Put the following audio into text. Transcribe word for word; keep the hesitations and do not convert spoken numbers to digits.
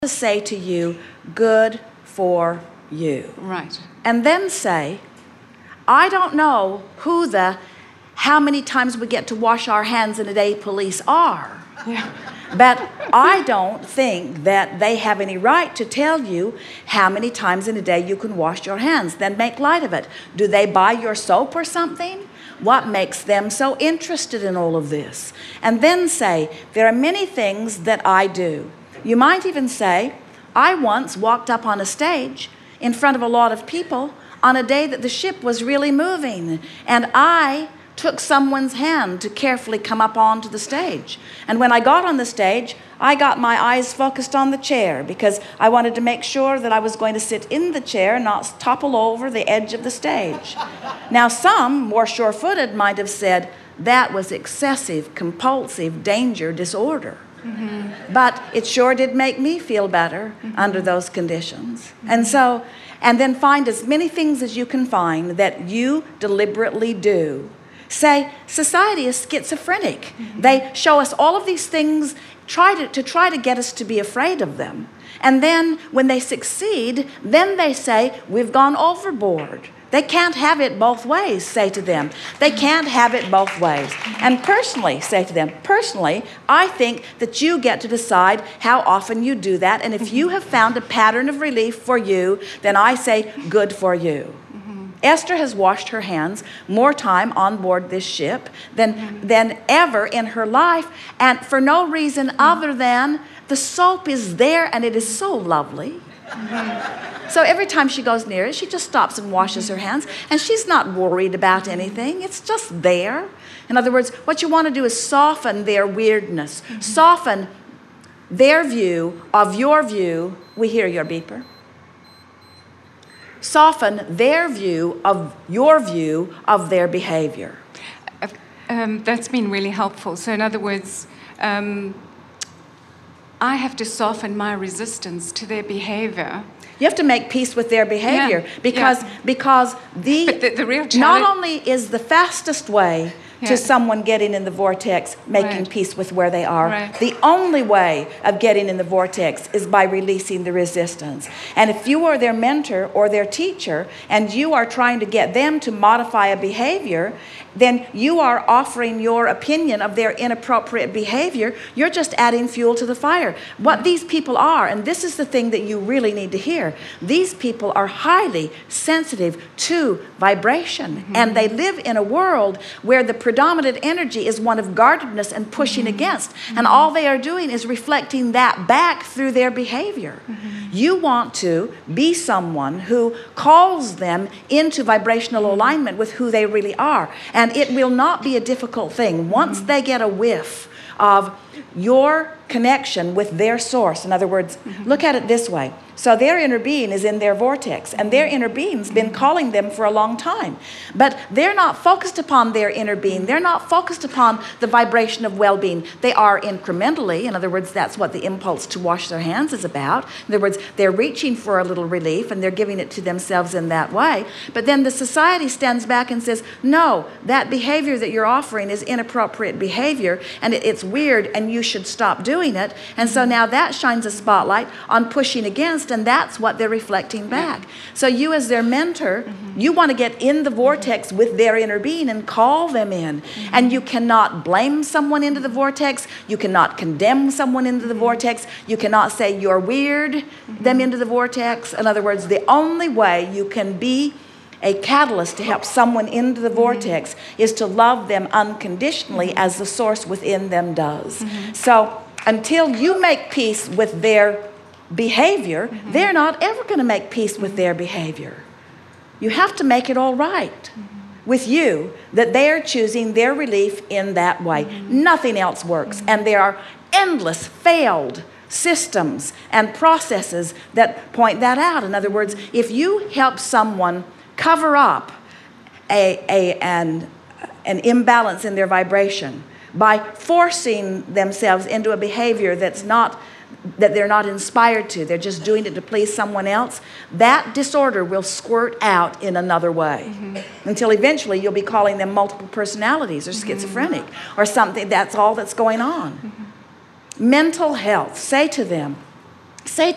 to say to you, good for you. Right. And then say, I don't know who the, how many times we get to wash our hands in a day police are. Yeah. But I don't think that they have any right to tell you how many times in a day you can wash your hands. Then make light of it. Do they buy your soap or something? What makes them so interested in all of this? And then say, there are many things that I do. You might even say, I once walked up on a stage in front of a lot of people on a day that the ship was really moving, and I took someone's hand to carefully come up onto the stage. And when I got on the stage, I got my eyes focused on the chair because I wanted to make sure that I was going to sit in the chair, not topple over the edge of the stage. Now, some more sure-footed might have said that was excessive, compulsive danger disorder. Mm-hmm. But it sure did make me feel better mm-hmm. under those conditions. Mm-hmm. And so, and then find as many things as you can find that you deliberately do. Say, society is schizophrenic. Mm-hmm. They show us all of these things try to, to try to get us to be afraid of them. And then when they succeed, then they say, we've gone overboard. They can't have it both ways, say to them. They can't have it both ways. And personally, say to them, personally, I think that you get to decide how often you do that. And if you have found a pattern of relief for you, then I say, good for you. Esther has washed her hands more time on board this ship than, mm-hmm. than ever in her life, and for no reason mm-hmm. other than the soap is there and it is so lovely. Mm-hmm. So every time she goes near it, she just stops and washes mm-hmm. her hands, and she's not worried about anything. It's just there. In other words, what you want to do is soften their weirdness, mm-hmm. soften their view of your view. We hear your beeper. Soften their view of your view of their behavior. Uh, um, that's been really helpful. So in other words, um, I have to soften my resistance to their behavior. You have to make peace with their behavior yeah. because, yeah. because the, but the, the real challenge, not only is the fastest way yeah. to someone getting in the vortex, making right. peace with where they are. Right. The only way of getting in the vortex is by releasing the resistance. And if you are their mentor or their teacher and you are trying to get them to modify a behavior, then you are offering your opinion of their inappropriate behavior. You're just adding fuel to the fire. What these people are, and this is the thing that you really need to hear, these people are highly sensitive to vibration. Mm-hmm. And they live in a world where the predominant energy is one of guardedness and pushing mm-hmm. against. Mm-hmm. And all they are doing is reflecting that back through their behavior. Mm-hmm. You want to be someone who calls them into vibrational mm-hmm. alignment with who they really are. And it will not be a difficult thing. Once mm-hmm. they get a whiff of your connection with their source. In other words, mm-hmm. look at it this way. So their inner being is in their vortex, and their inner being's been calling them for a long time. But they're not focused upon their inner being. They're not focused upon the vibration of well-being. They are incrementally. In other words, that's what the impulse to wash their hands is about. In other words, they're reaching for a little relief, and they're giving it to themselves in that way. But then the society stands back and says, no, that behavior that you're offering is inappropriate behavior, and it's weird, and you should stop doing it. And so now that shines a spotlight on pushing against, and that's what they're reflecting back. So you as their mentor, mm-hmm. you want to get in the vortex mm-hmm. with their inner being and call them in. Mm-hmm. And you cannot blame someone into the vortex. You cannot condemn someone into the mm-hmm. vortex. You cannot say you're weird, mm-hmm. them into the vortex. In other words, the only way you can be a catalyst to help someone into the vortex mm-hmm. is to love them unconditionally mm-hmm. as the source within them does. Mm-hmm. So until you make peace with their behavior, mm-hmm. they're not ever going to make peace with their behavior. You have to make it all right mm-hmm. with you that they are choosing their relief in that way. Mm-hmm. Nothing else works. Mm-hmm. And there are endless failed systems and processes that point that out. In other words, if you help someone cover up a, a, an, an imbalance in their vibration by forcing themselves into a behavior that's not that they're not inspired to, they're just doing it to please someone else, that disorder will squirt out in another way. Mm-hmm. Until eventually you'll be calling them multiple personalities or schizophrenic mm-hmm. or something. That's all that's going on. Mm-hmm. Mental health, say to them, say